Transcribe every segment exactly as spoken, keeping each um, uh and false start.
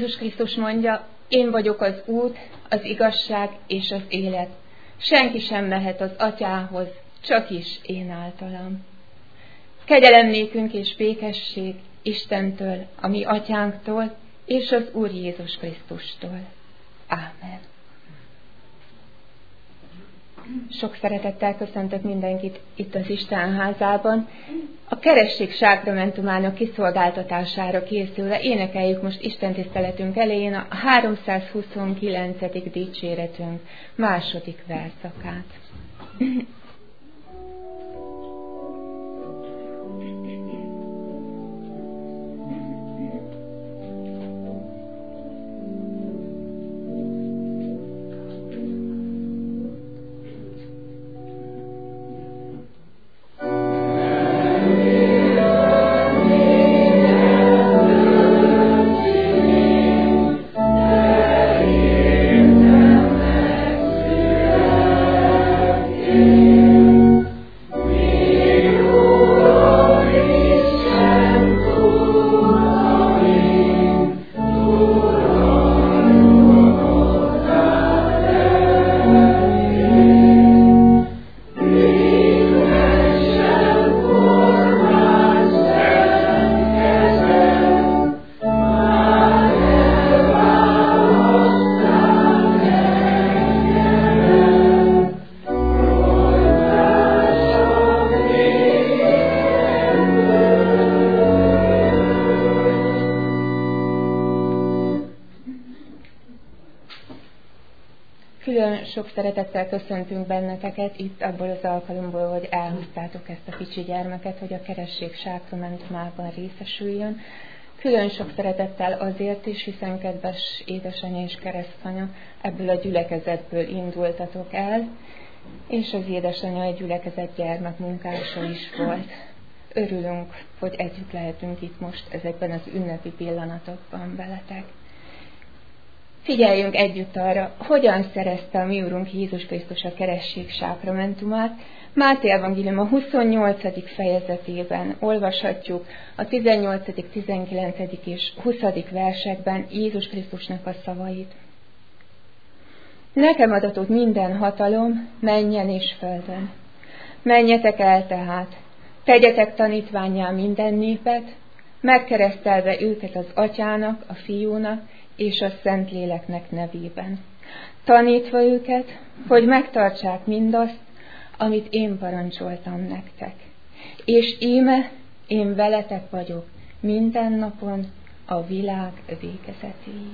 Jézus Krisztus mondja, én vagyok az út, az igazság és az élet. Senki sem mehet az Atyához, csak is én általam. Kegyelem nékünk és békesség Istentől, a mi Atyánktól, és az Úr Jézus Krisztustól. Ámen. Sok szeretettel köszöntök mindenkit itt az Isten házában. A keresztség sákramentumának kiszolgáltatására készülve énekeljük most Isten tiszteletünk elején a háromszázhuszonkilencedik dicséretünk második verszakát. Sok szeretettel köszöntünk benneteket itt abból az alkalomból, hogy elhoztátok ezt a kicsi gyermeket, hogy a keresztség sákramentumában részesüljön. Külön sok szeretettel azért is, hiszen kedves édesanyja és keresztanya, ebből a gyülekezetből indultatok el, és az édesanyja egy gyülekezet gyermekmunkása is volt. Örülünk, hogy együtt lehetünk itt most ezekben az ünnepi pillanatokban veletek. Figyeljünk együtt arra, hogyan szerezte a mi Úrunk Jézus Krisztus a keresztség sákramentumát. Máté evangélium a huszonnyolcadik fejezetében olvashatjuk a tizennyolcadik, tizenkilencedik és huszadik versekben Jézus Krisztusnak a szavait. Nekem adatott minden hatalom, mennyen és földön. Menjetek el tehát, tegyetek tanítvánnyá minden népet, megkeresztelve őket az Atyának, a Fiúnak, és a Szentléleknek nevében. Tanítva őket, hogy megtartsák mindazt, amit én parancsoltam nektek. És íme, én veletek vagyok minden napon a világ végezetéig.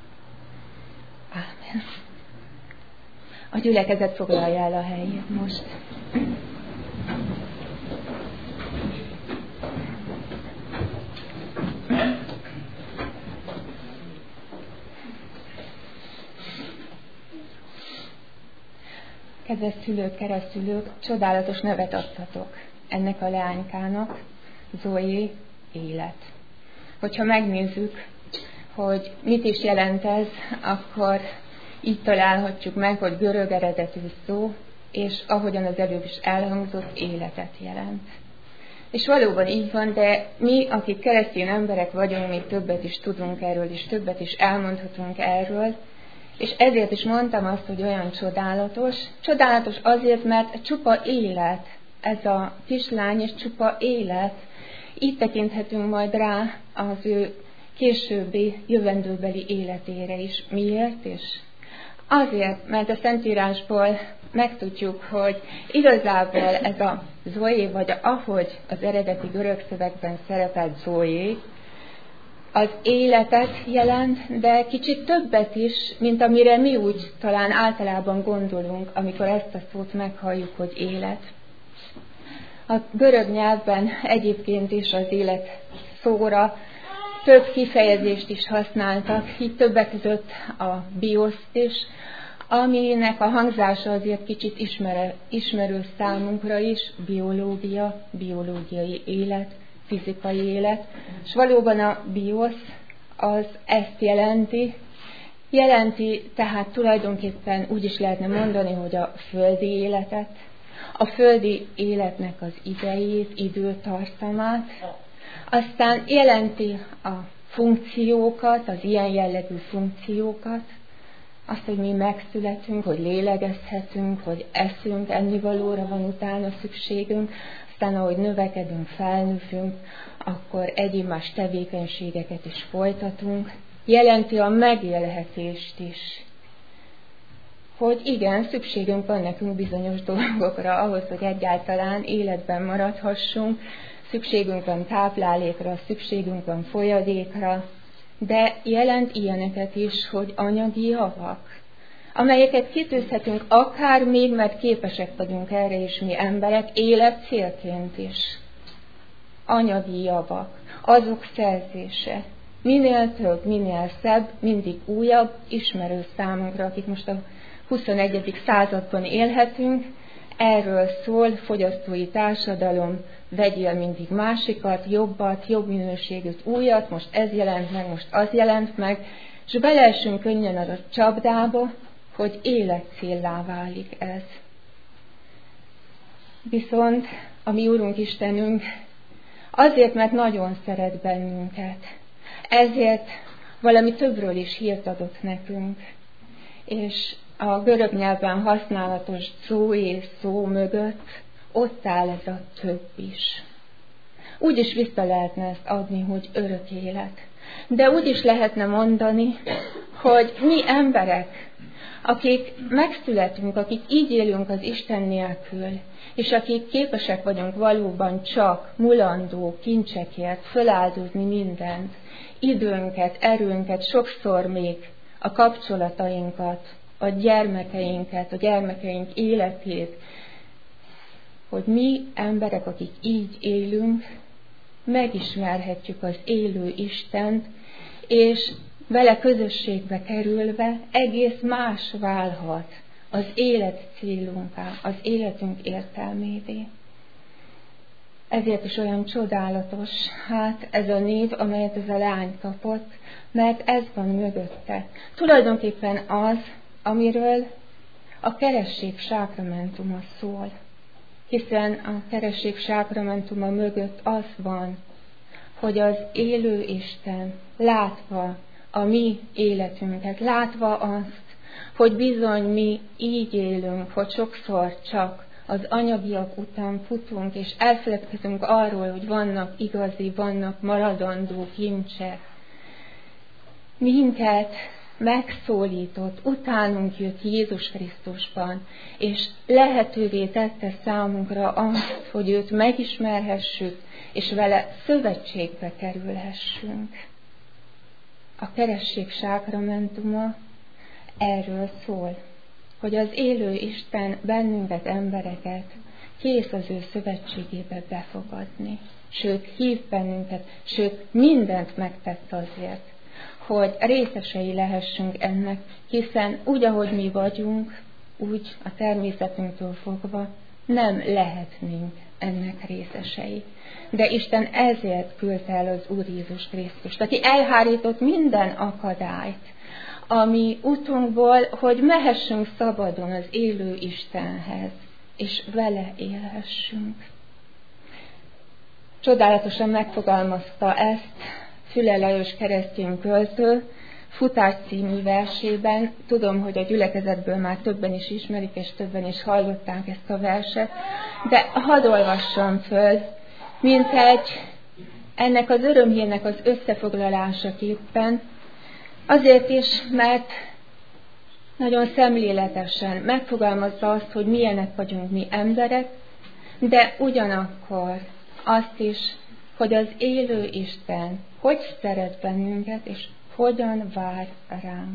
Ámen. A gyülekezet foglalja el a helyét most. Kedves szülők, keresztülők, csodálatos nevet adtatok ennek a leánykának, Zoé, élet. Hogyha megnézzük, hogy mit is jelent ez, akkor így találhatjuk meg, hogy görög eredetű szó, és ahogyan az előbb is elhangzott, életet jelent. És valóban így van, de mi, akik keresztény emberek vagyunk, még többet is tudunk erről, és többet is elmondhatunk erről, és ezért is mondtam azt, hogy olyan csodálatos. Csodálatos azért, mert csupa élet ez a kislány, és csupa élet. Így tekinthetünk majd rá az ő későbbi, jövendőbeli életére is. Miért? És azért, mert a Szentírásból megtudjuk, hogy igazából ez a Zoé, vagy ahogy az eredeti görög szövegben szerepelt Zoé, az életet jelent, de kicsit többet is, mint amire mi úgy talán általában gondolunk, amikor ezt a szót meghalljuk, hogy élet. A görög nyelvben egyébként is az élet szóra több kifejezést is használtak, így többek között a bioszt is, aminek a hangzása azért kicsit ismer, ismerő számunkra is, biológia, biológiai élet, fizikai élet, és valóban a biosz az ezt jelenti, jelenti tehát tulajdonképpen úgy is lehetne mondani, hogy a földi életet, a földi életnek az idejét, időtartamát, aztán jelenti a funkciókat, az ilyen jellegű funkciókat, azt, hogy mi megszületünk, hogy lélegezhetünk, hogy eszünk, ennivalóra van utána szükségünk, aztán ahogy növekedünk, felnövünk, akkor egyéb más tevékenységeket is folytatunk. Jelenti a megélhetést is. Hogy igen, szükségünk van nekünk bizonyos dolgokra, ahhoz, hogy egyáltalán életben maradhassunk, szükségünk van táplálékra, szükségünk van folyadékra, de jelent ilyeneket is, hogy anyagi javak, amelyeket kitűzhetünk akár még, mert képesek vagyunk erre is mi emberek, élet célként is. Anyagi javak, azok szerzése. Minél több, minél szebb, mindig újabb, ismerő számunkra, akik most a huszonegyedik században élhetünk, erről szól fogyasztói társadalom, vegyél mindig másikat, jobbat, jobb minőségűt, újat, most ez jelent meg, most az jelent meg, és beleesünk könnyen az a csapdába, hogy életcéllá válik ez. Viszont a mi Úrunk Istenünk azért, mert nagyon szeret bennünket, ezért valami többről is hírt adott nekünk, és a görög nyelven használatos zoé szó mögött ott áll ez a több is. Úgy is vissza lehetne ezt adni, hogy örök élet. De úgy is lehetne mondani, hogy mi emberek, akik megszületünk, akik így élünk az Isten nélkül, és akik képesek vagyunk valóban csak mulandó kincsekért föláldozni mindent, időnket, erőnket, sokszor még a kapcsolatainkat, a gyermekeinket, a gyermekeink életét, hogy mi emberek, akik így élünk, megismerhetjük az élő Istent, és vele közösségbe kerülve egész más válhat az élet célunká, az életünk értelmévé. Ezért is olyan csodálatos, hát ez a név, amelyet ez a lány kapott, mert ez van mögötte. Tulajdonképpen az, amiről a keresztség sákramentuma szól. Hiszen a keresztség sákramentuma mögött az van, hogy az élő Isten látva a mi életünket, látva azt, hogy bizony mi így élünk, hogy sokszor csak az anyagiak után futunk, és elfeledkezünk arról, hogy vannak igazi, vannak maradandó kincsek. Minket megszólított, utánunk jött Jézus Krisztusban, és lehetővé tette számunkra azt, hogy őt megismerhessük, és vele szövetségbe kerülhessünk. A keresztség sákramentuma erről szól, hogy az élő Isten bennünket, embereket kész az ő szövetségébe befogadni. Sőt, hív bennünket, sőt, mindent megtett azért, hogy részesei lehessünk ennek, hiszen úgy, ahogy mi vagyunk, úgy a természetünktől fogva nem lehetnénk ennek részesei. De Isten ezért küldte el az Úr Jézus Krisztust, aki elhárított minden akadályt, ami utunkból, hogy mehessünk szabadon az élő Istenhez, és vele élhessünk. Csodálatosan megfogalmazta ezt Füle Lajos keresztény költő Futás című versében. Tudom, hogy a gyülekezetből már többen is ismerik, és többen is hallották ezt a verset, de hadd olvassam föl, mint egy ennek az örömhírnek az összefoglalásaképpen, azért is, mert nagyon szemléletesen megfogalmazza azt, hogy milyenek vagyunk mi emberek, de ugyanakkor azt is, hogy az élő Isten hogy szeret bennünket, és hogyan vár ránk.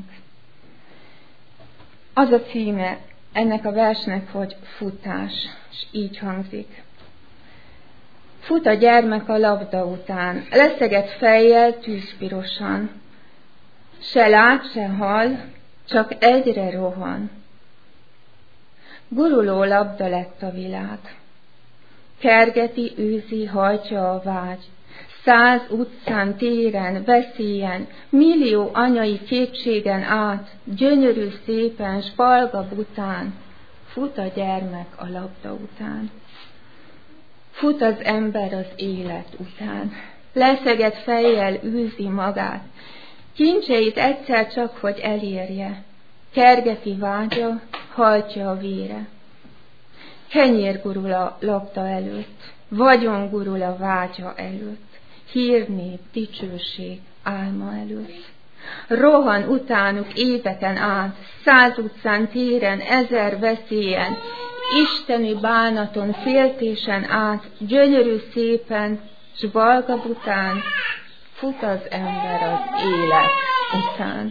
Az a címe ennek a versnek, hogy futás, és így hangzik. Fut a gyermek a labda után, leszegett fejjel tűzpirosan. Se lát, se hall, csak egyre rohan. Guruló labda lett a világ. Kergeti, űzi, hajtja a vágy. Száz utcán, téren, veszélyen, millió anyai kétségen át, gyönyörű szépen, spalga bután, fut a gyermek a labda után. Fut az ember az élet után. leszegett fejjel űzi magát. Kincseit egyszer csak, hogy elérje, kergeti vágya, hajtja a vére. Kenyér gurul a labda előtt, vagyon gurul a vágya előtt, hírnép, dicsőség álma előtt. Rohan utánuk éveken át, száz utcán, téren, ezer veszélyen, isteni bánaton, féltésen át, gyönyörű szépen, s valga bután, fut az ember az élet után.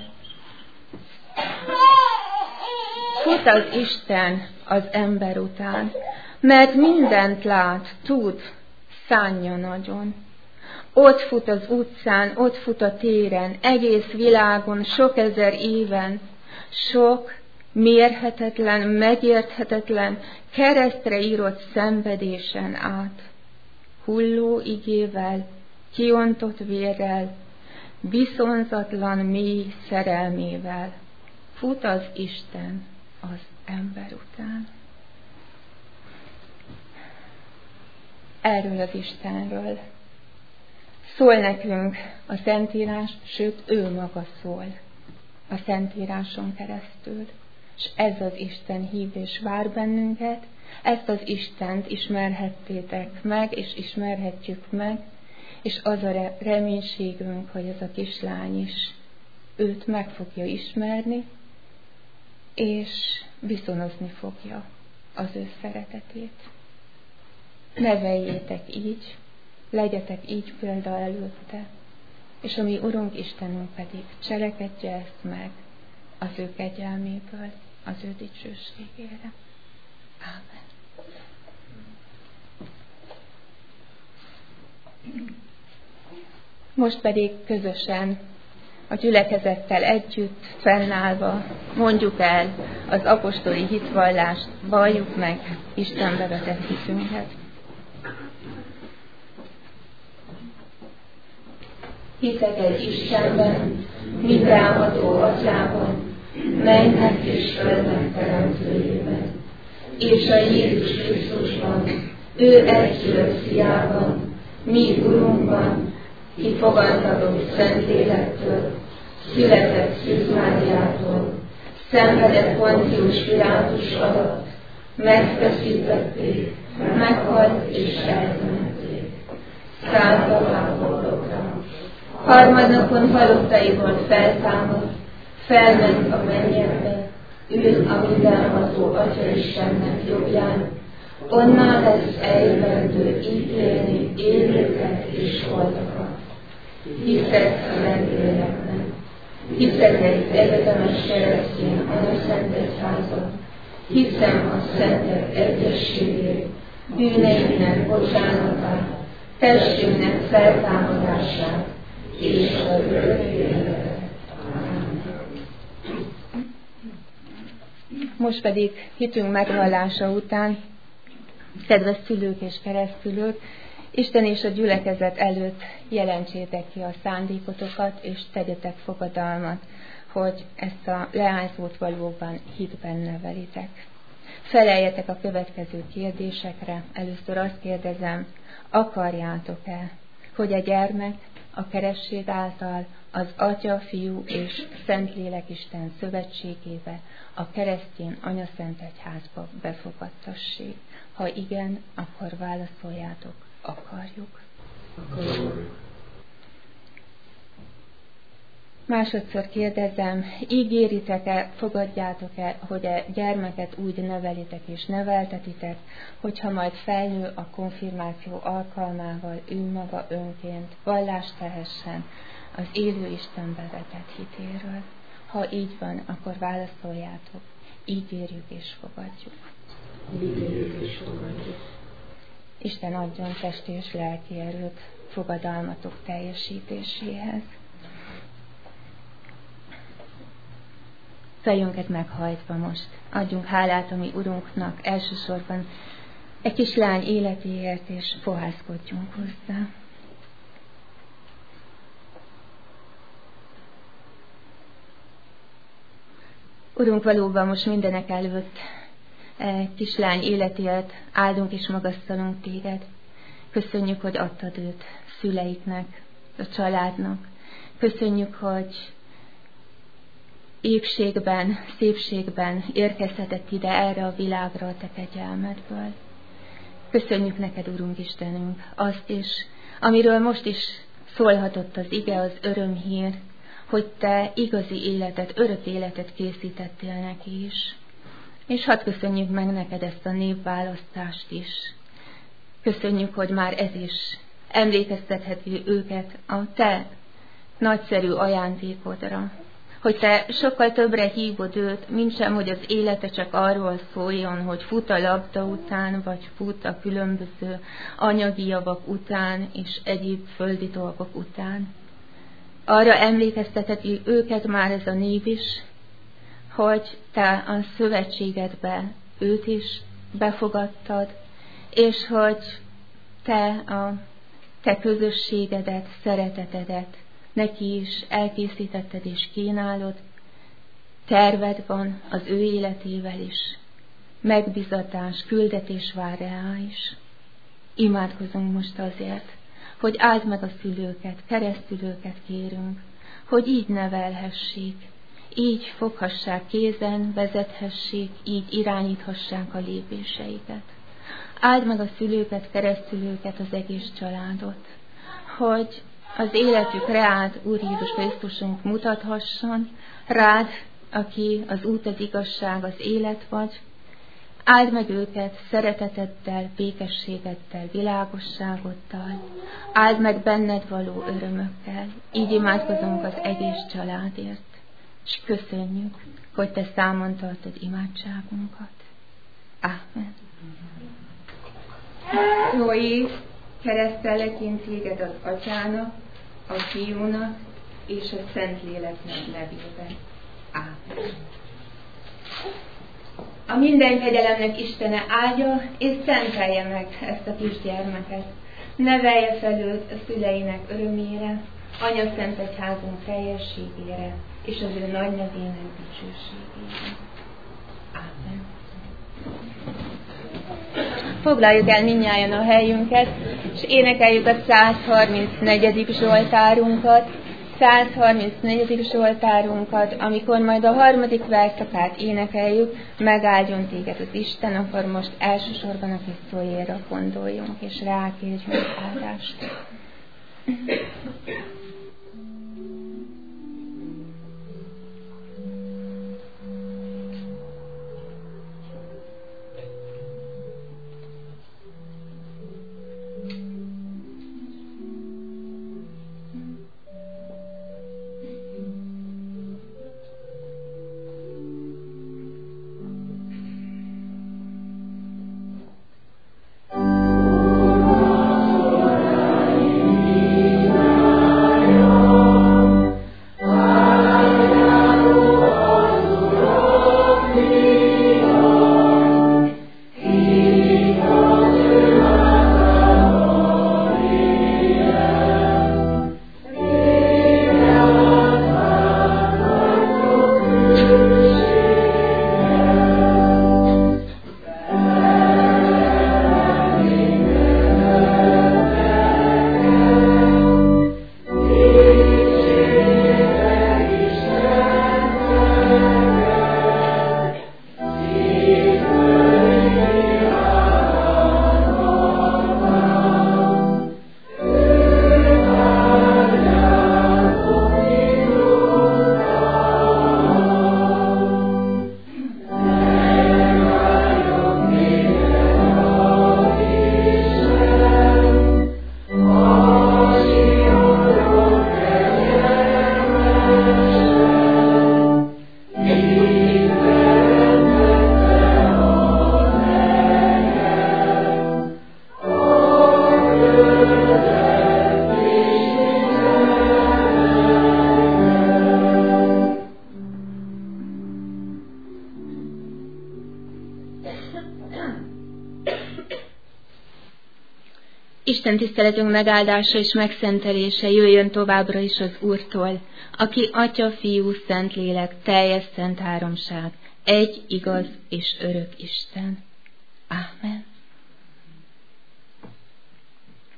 Fut az Isten az ember után, mert mindent lát, tud, szánja nagyon. Ott fut az utcán, ott fut a téren, egész világon, sok ezer éven, sok mérhetetlen, megérthetetlen, keresztre írott szenvedésen át. Hulló igével, kiontott vérrel, viszonzatlan mély szerelmével fut az Isten az ember után. Erről az Istenről szól nekünk a Szentírás, sőt, ő maga szól a Szentíráson keresztül. És ez az Isten hív és vár bennünket, ezt az Istent ismerhettétek meg, és ismerhetjük meg, és az a reménységünk, hogy ez a kislány is őt meg fogja ismerni, és viszonozni fogja az ő szeretetét. Neveljétek így, legyetek így példa előtte, és a mi Urunk Istenünk pedig cselekedje ezt meg az ő kegyelméből, az ő dicsőségére. Ámen. Most pedig közösen a gyülekezettel együtt fennállva mondjuk el az apostoli hitvallást, valljuk meg Istenbe vetett hitünket. Hiszek egy Istenben, mindenható Atyában, mennek és földnek teremtőjében, és a Jézus Krisztusban, ő egyszülött fiában, mi Urunkban, ki fogantatott Szentlélektől, született Szűz Máriától, szenvedett Pontius Pilátus alatt, megfeszítették, meghalt és eltemették. Szállt a lábboldokra. Harmadnapon halottaiból feltámadt, felment a mennyekbe, ül a mindenható Atya Istennek jobbján, onnan lesz eljövendő ítélni élőket és holtakat. Hiszek a Szentlélekben, hiszek egy egyetemes keresztény anyaszent egyházat, hiszem a szentek egyességét, bűneinknek bocsánatát, testünknek feltámadását és az örök életet. Most pedig hitünk megvallása után, kedves szülők és keresztülők, Isten és a gyülekezet előtt jelentsétek ki a szándékotokat, és tegyetek fogadalmat, hogy ezt a leányzót valóban hitben nevelitek. Feleljetek a következő kérdésekre. Először azt kérdezem, akarjátok-e, hogy a gyermek a keresség által az Atya, Fiú és Szentlélek Isten szövetségébe, a keresztény anyaszent egyházba befogadtassék? Ha igen, akkor válaszoljátok, akarjuk. Akarjuk. Másodszor kérdezem, ígéritek-e, fogadjátok-e, hogy a gyermeket úgy nevelitek és neveltetitek, hogyha majd felnő a konfirmáció alkalmával ő maga önként vallást tehessen az élő Istenbe vetett hitéről? Ha így van, akkor válaszoljátok, ígérjük és fogadjuk. Ígérjük és fogadjuk. Isten adjon testi és lelki erőt fogadalmatok teljesítéséhez. Fejünket meghajtva most adjunk hálát a mi Urunknak elsősorban egy kis lány életéért, és fohászkodjunk hozzá. Urunk, valóban most mindenek előtt egy kislány életéért áldunk és magasztalunk téged. Köszönjük, hogy adtad őt szüleiknek, a családnak. Köszönjük, hogy épségben, szépségben érkezhetett ide erre a világra a te kegyelmedből. Köszönjük neked, Urunk Istenünk, azt is, amiről most is szólhatott az ige, az örömhír, hogy te igazi életet, örök életet készítettél neki is. És hadd köszönjük meg neked ezt a névválasztást is. Köszönjük, hogy már ez is emlékeztetheti őket a te nagyszerű ajándékodra, hogy te sokkal többre hívod őt, mintsem, hogy az élete csak arról szóljon, hogy fut a labda után, vagy fut a különböző anyagi javak után, és egyéb földi dolgok után. Arra emlékeztetheti őket már ez a név is, hogy te a szövetségedbe őt is befogadtad, és hogy te a te közösségedet, szeretetedet neki is elkészítetted és kínálod, terved van az ő életével is, megbizatás, küldetés vár rá is. Imádkozunk most azért, hogy áld meg a szülőket, keresztülőket kérünk, hogy így nevelhessék, így foghassák kézen, vezethessék, így irányíthassák a lépéseiket. Áld meg a szülőket, keresztülőket, az egész családot, hogy az életük rád, Úr Jézus Krisztusunk mutathasson, rád, aki az út, az igazság, az élet vagy. Áld meg őket szereteteddel, békességeddel, világosságoddal. Áld meg benned való örömökkel. Így imádkozunk az egész családért. És köszönjük, hogy te számon tartod imádságunkat. Ámen. Zoé, keresztellek én téged az Atyának, a Fiúnak és a Szentléleknek nevében. Ámen. A minden kegyelemnek Istene áldja és szentelje meg ezt a kisgyermeket. Nevelje fel őt a szüleinek örömére, Anya Szent Egyházunk teljességére és az ő nagy nevének dicsőségére. Ámen. Foglaljuk el mindnyájan a helyünket, és énekeljük a száz harmincnegyedik Zsoltárunkat, száz harmincnegyedik Zsoltárunkat, amikor majd a harmadik verszakát énekeljük, megáldjon téged az Isten, akkor most elsősorban a kis Zoéra gondoljunk, és rákérjünk áldást. Isten tiszteletünk megáldása és megszentelése jöjjön továbbra is az Úrtól, aki Atya, Fiú, Szentlélek, teljes szent háromság, egy igaz és örök Isten. Ámen.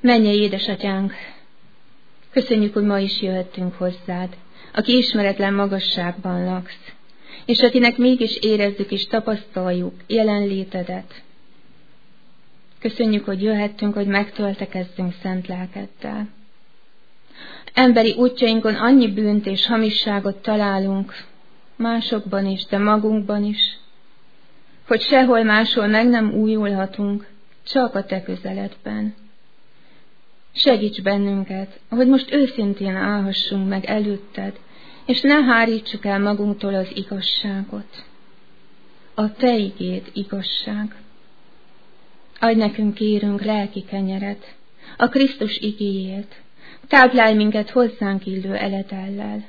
Mennyei édesatyánk, köszönjük, hogy ma is jöhettünk hozzád, aki ismeretlen magasságban laksz, és akinek mégis érezzük és tapasztaljuk jelenlétedet. Köszönjük, hogy jöhettünk, hogy megtöltekezzünk szent lelkeddel. Emberi útjainkon annyi bűnt és hamisságot találunk, másokban is, de magunkban is, hogy sehol máshol meg nem újulhatunk, csak a te közeledben. Segíts bennünket, hogy most őszintén állhassunk meg előtted, és ne hárítsuk el magunktól az igazságot. A te igéd igazság. Adj nekünk, kérünk, lelki kenyeret, a Krisztus igéjét, táplálj minket hozzánk illő eletellel.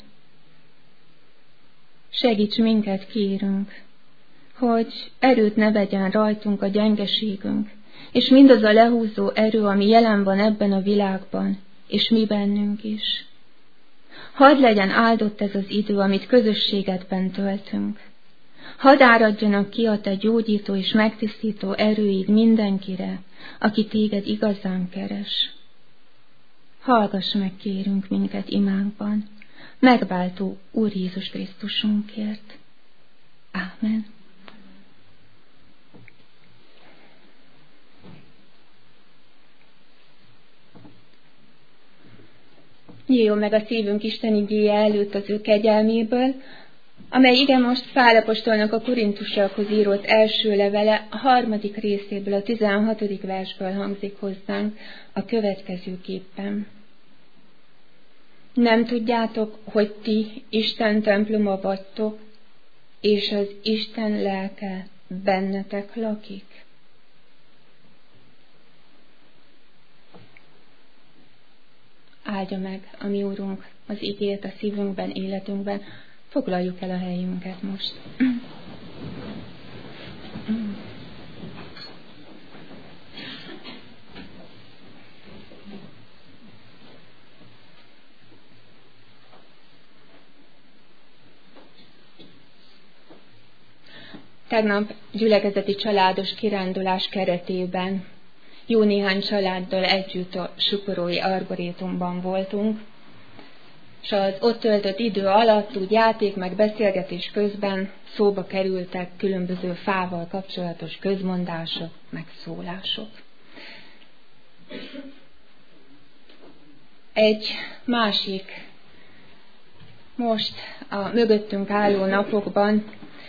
Segíts minket, kérünk, hogy erőt ne vegyen rajtunk a gyengeségünk, és mindaz a lehúzó erő, ami jelen van ebben a világban, és mi bennünk is. Hadd legyen áldott ez az idő, amit közösségedben töltünk. Hadd áradjanak ki a te gyógyító és megtisztító erőid mindenkire, aki téged igazán keres. Hallgass meg, kérünk, minket imánkban, megváltó Úr Jézus Krisztusunkért. Ámen. Nyíljon meg a szívünk Isten igéje előtt az ő kegyelméből, amely igen most Pál apostolnak a korintusiakhoz írott első levele a harmadik részéből, a tizenhatodik versből hangzik hozzánk a következőképpen. Nem tudjátok, hogy ti Isten temploma vagytok, és az Isten lelke bennetek lakik? Áldja meg a mi Úrunk az igét a szívünkben, életünkben. Foglaljuk el a helyünket most. Tegnap gyülekezeti családos kirándulás keretében jó néhány családdal együtt a Sukorói Arborétumban voltunk, és az ott töltött idő alatt úgy játék meg beszélgetés közben szóba kerültek különböző fával kapcsolatos közmondások, megszólások. Egy másik, most a mögöttünk álló napokban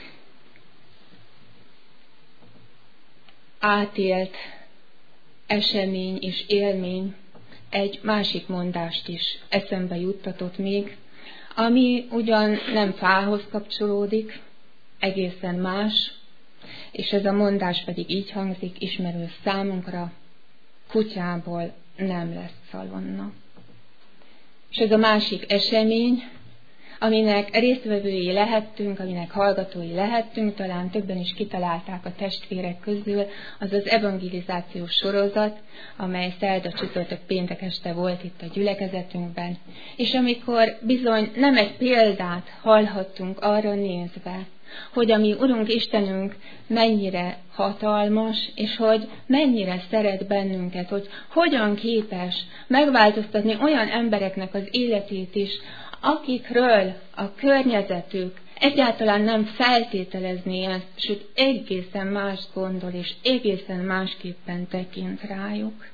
átélt esemény és élmény egy másik mondást is eszembe juttatott még, ami ugyan nem fához kapcsolódik, egészen más, és ez a mondás pedig így hangzik, ismerő számunkra: kutyából nem lesz szalonna. És ez a másik esemény, aminek résztvevői lehettünk, aminek hallgatói lehettünk, talán többen is kitalálták a testvérek közül, az az evangelizációs sorozat, amely szerda, csütörtök, péntek este volt itt a gyülekezetünkben. És amikor bizony nem egy példát hallhattunk arra nézve, hogy a mi Urunk Istenünk mennyire hatalmas, és hogy mennyire szeret bennünket, hogy hogyan képes megváltoztatni olyan embereknek az életét is, akikről a környezetük egyáltalán nem feltételezné ezt, sőt egészen más gondol, és egészen másképpen tekint rájuk.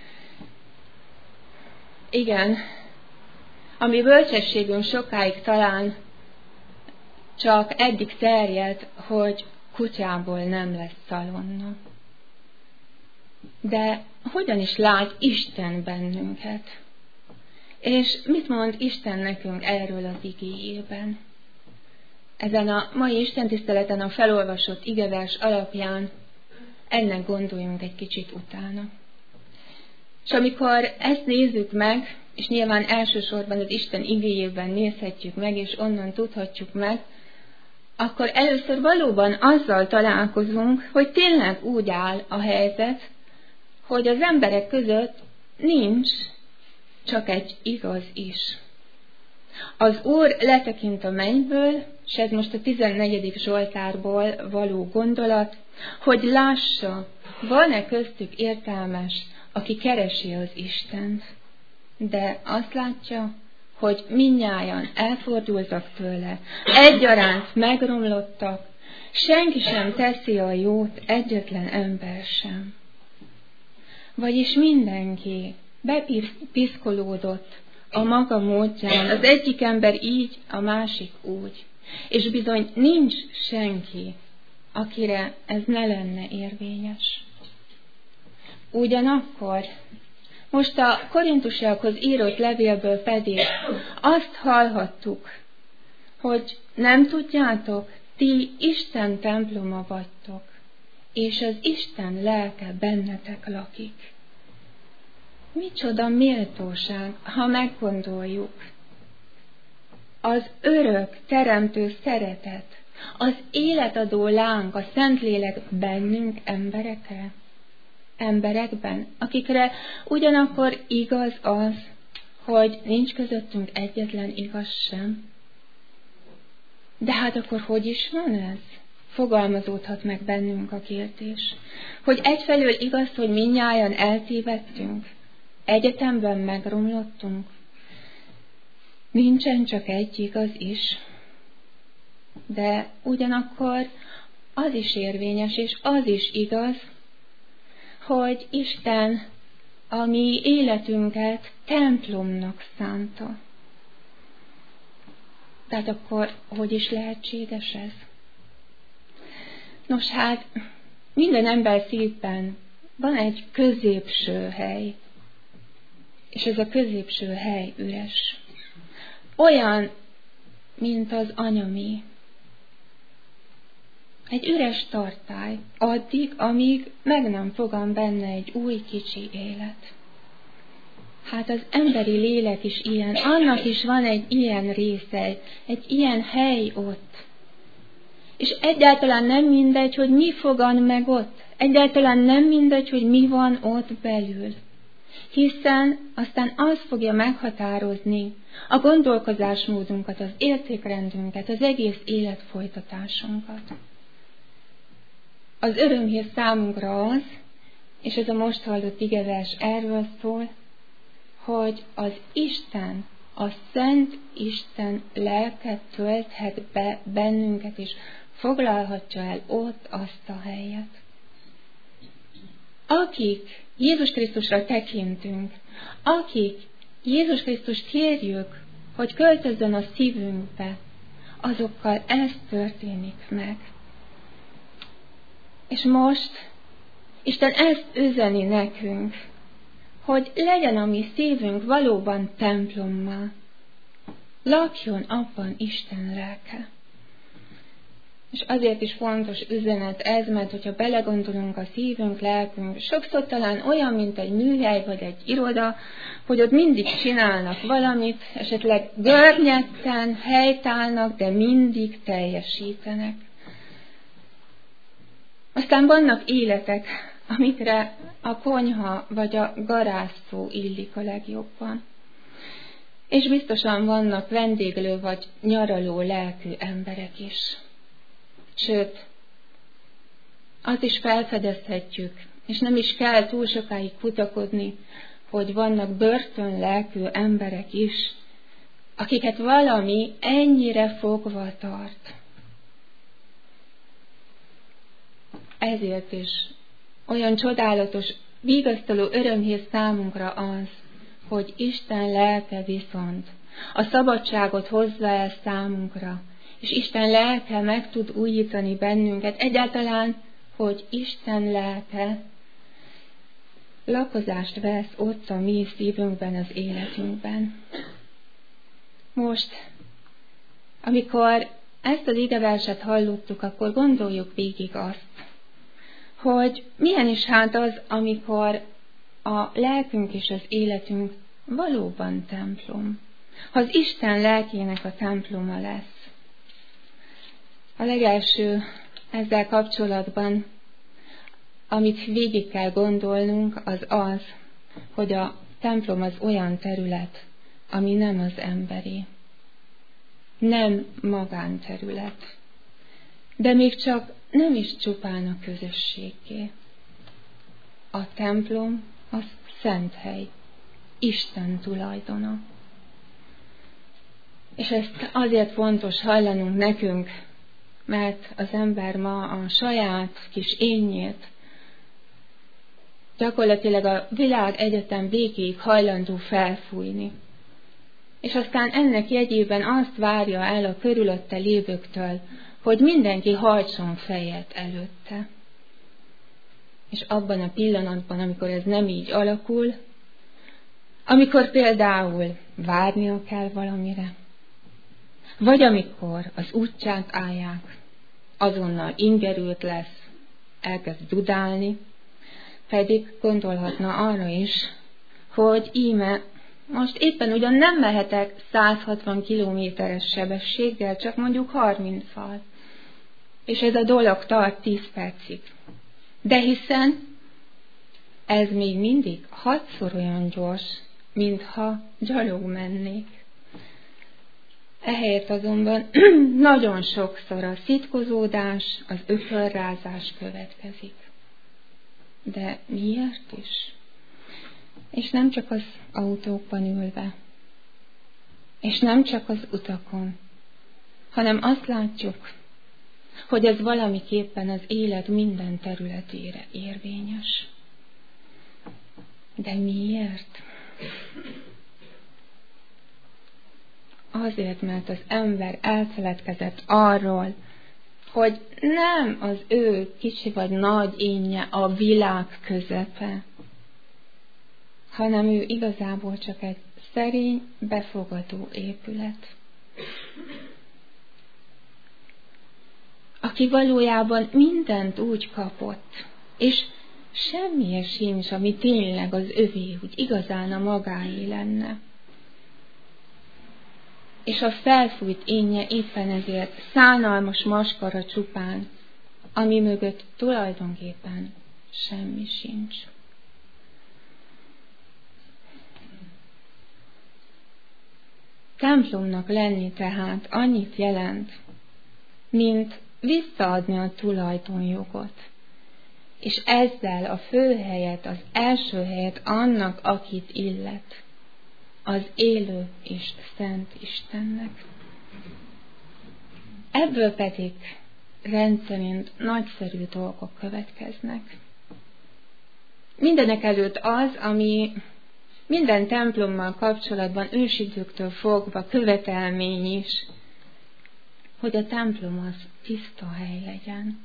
Igen, a mi bölcsességünk sokáig talán csak eddig terjed, hogy kutyából nem lesz szalonna. De hogyan is lát Isten bennünket? És mit mond Isten nekünk erről az igéjében? Ezen a mai istentiszteleten a felolvasott igevers alapján ennek gondoljunk egy kicsit utána. És amikor ezt nézzük meg, és nyilván elsősorban az Isten igéjében nézhetjük meg, és onnan tudhatjuk meg, akkor először valóban azzal találkozunk, hogy tényleg úgy áll a helyzet, hogy az emberek között nincs csak egy igaz is. Az Úr letekint a mennyből, és ez most a tizennegyedik Zsoltárból való gondolat, hogy lássa, van-e köztük értelmes, aki keresi az Istent, de azt látja, hogy mindnyájan elfordultak tőle, egyaránt megromlottak, senki sem teszi a jót, egyetlen ember sem. Vagyis mindenki bepiszkolódott a maga módján, az egyik ember így, a másik úgy. És bizony nincs senki, akire ez ne lenne érvényes. Ugyanakkor most a korintusiakhoz írott levélből pedig azt hallhattuk, hogy nem tudjátok, ti Isten temploma vagytok, és az Isten lelke bennetek lakik. Micsoda méltóság, ha meggondoljuk. Az örök, teremtő szeretet, az életadó láng, a Szentlélek bennünk emberekre, emberekben, akikre ugyanakkor igaz az, hogy nincs közöttünk egyetlen igaz sem. De hát akkor hogy is van ez? Fogalmazódhat meg bennünk a kérdés, hogy egyfelől igaz, hogy mindnyájan eltévedtünk, egyetemben megromlottunk, nincsen csak egy igaz is, de ugyanakkor az is érvényes, és az is igaz, hogy Isten a mi életünket templomnak szánta. Tehát akkor hogy is lehetséges ez? Nos hát, minden ember szívben van egy középső hely, és ez a középső hely üres. Olyan, mint az anyami. Egy üres tartály, addig, amíg meg nem fogan benne egy új kicsi élet. Hát az emberi lélek is ilyen, annak is van egy ilyen része, egy ilyen hely ott. És egyáltalán nem mindegy, hogy mi fogan meg ott. Egyáltalán nem mindegy, hogy mi van ott belül. Hiszen aztán az fogja meghatározni a gondolkozásmódunkat, az értékrendünket, az egész életfolytatásunkat. Az örömhír számunkra az, és ez a most hallott igevers erről szól, hogy az Isten, a Szent Isten lelke tölthet be bennünket, és foglalhatja el ott azt a helyet. Akik Jézus Krisztusra tekintünk, akik Jézus Krisztust kérjük, hogy költözzön a szívünkbe, azokkal ez történik meg. És most Isten ezt üzeni nekünk, hogy legyen a mi szívünk valóban templommá. Lakjon abban Isten lelke. És azért is fontos üzenet ez, mert hogyha belegondolunk a szívünk, lelkünk, sokszor talán olyan, mint egy műhely vagy egy iroda, hogy ott mindig csinálnak valamit, esetleg görnyetten, helytállnak, de mindig teljesítenek. Aztán vannak életek, amikre a konyha vagy a garázszó illik a legjobban. És biztosan vannak vendéglő vagy nyaraló lelkű emberek is. Sőt, azt is felfedezhetjük, és nem is kell túl sokáig kutakodni, hogy vannak börtönlelkű emberek is, akiket valami ennyire fogva tart. Ezért is olyan csodálatos, vigasztaló örömhír számunkra az, hogy Isten lelke viszont a szabadságot hozza el számunkra, és Isten lelke meg tud újítani bennünket, egyáltalán, hogy Isten lelke lakozást vesz ott a mi szívünkben, az életünkben. Most, amikor ezt az igeverset hallottuk, akkor gondoljuk végig azt, hogy milyen is hát az, amikor a lelkünk és az életünk valóban templom. Ha az Isten lelkének a temploma lesz. A legelső ezzel kapcsolatban, amit végig kell gondolnunk, az az, hogy a templom az olyan terület, ami nem az emberi. Nem magánterület. De még csak nem is csupán a közösségé. A templom az szent hely, Isten tulajdona. És ezt azért fontos hallanunk nekünk, mert az ember ma a saját kis énjét gyakorlatilag a világ egyetem végéig hajlandó felfújni. És aztán ennek jegyében azt várja el a körülötte lévőktől, hogy mindenki hajtson fejet előtte. És abban a pillanatban, amikor ez nem így alakul, amikor például várnia kell valamire, vagy amikor az útját állják, azonnal ingerült lesz, elkezd dudálni, pedig gondolhatna arra is, hogy íme most éppen ugyan nem mehetek száz hatvan kilométeres sebességgel, csak mondjuk harminccal, és ez a dolog tart tíz percig. De hiszen ez még mindig hatszor olyan gyors, mintha gyalog mennék. Ehelyett azonban nagyon sokszor a szitkozódás, az ökölrázás következik. De miért is? És nem csak az autókban ülve, és nem csak az utakon, hanem azt látjuk, hogy ez valamiképpen az élet minden területére érvényes. De miért? Azért, mert az ember elfeledkezett arról, hogy nem az ő kicsi vagy nagy énje a világ közepe, hanem ő igazából csak egy szerény, befogadó épület. Aki valójában mindent úgy kapott, és semmi sincs, ami tényleg az övé, úgy igazán a magáé lenne. És a felfújt énje éppen ezért szánalmas maskara csupán, ami mögött tulajdonképpen semmi sincs. Templomnak lenni tehát annyit jelent, mint visszaadni a tulajdonjogot, és ezzel a főhelyet, az első helyet annak, akit illet, az élő és szent Istennek. Ebből pedig rendszerint nagyszerű dolgok következnek. Mindenek előtt az, ami minden templommal kapcsolatban ősidőktől fogva követelmény is, hogy a templom az tiszta hely legyen.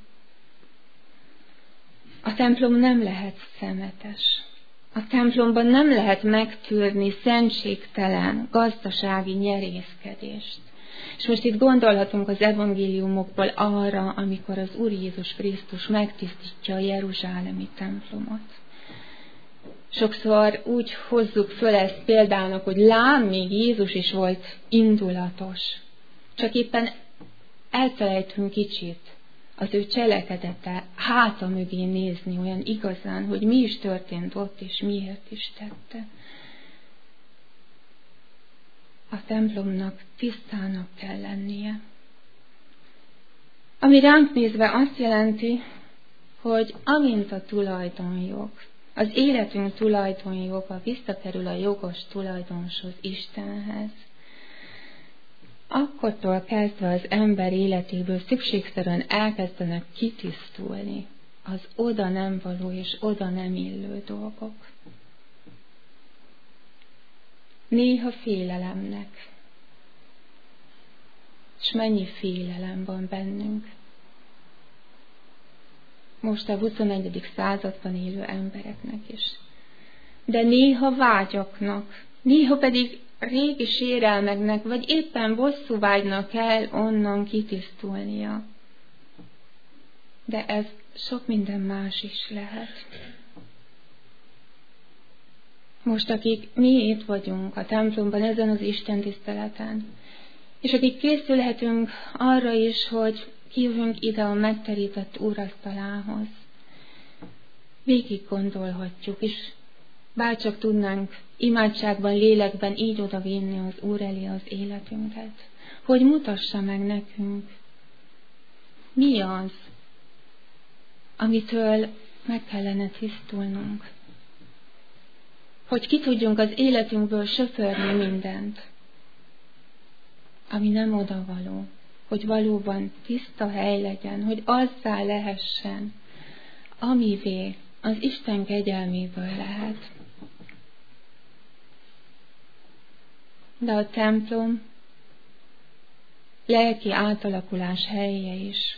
A templom nem lehet szemetes. A templomban nem lehet megtűrni szentségtelen, gazdasági nyerészkedést. És most itt gondolhatunk az evangéliumokból arra, amikor az Úr Jézus Krisztus megtisztítja a jeruzsálemi templomot. Sokszor úgy hozzuk föl ezt példának, hogy lám, még Jézus is volt indulatos. Csak éppen elfelejtünk kicsit az ő cselekedete háta mögé nézni olyan igazán, hogy mi is történt ott, és miért is tette. A templomnak tisztának kell lennie. Ami ránk nézve azt jelenti, hogy amint a tulajdonjog, az életünk tulajdonjoga visszakerül a jogos tulajdonoshoz, Istenhez, akkortól kezdve az ember életéből szükségszerűen elkezdenek kitisztulni az oda nem való és oda nem illő dolgok. Néha félelemnek. És mennyi félelem van bennünk. Most a huszonegyedik században élő embereknek is. De néha vágyaknak, néha pedig régi sérelmeknek, vagy éppen bosszúvágynak kell onnan kitisztulnia. De ez sok minden más is lehet. Most, akik mi itt vagyunk a templomban, ezen az Isten tiszteleten, és akik készülhetünk arra is, hogy kijövünk ide a megterített úrasztalához, végig gondolhatjuk, és bárcsak tudnánk imádságban, lélekben így odavinni az Úr elé az életünket, hogy mutassa meg nekünk, mi az, amitől meg kellene tisztulnunk. hogy ki tudjunk az életünkből söpörni mindent, ami nem odavaló, hogy valóban tiszta hely legyen, hogy azzá lehessen, amivé az Isten kegyelméből lehet. De a templom lelki átalakulás helye is.